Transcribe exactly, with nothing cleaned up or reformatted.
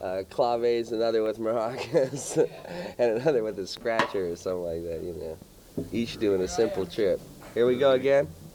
uh, claves, another with maracas, and another with a scratcher or something like that, you know. Each doing a simple trip. Here we go again.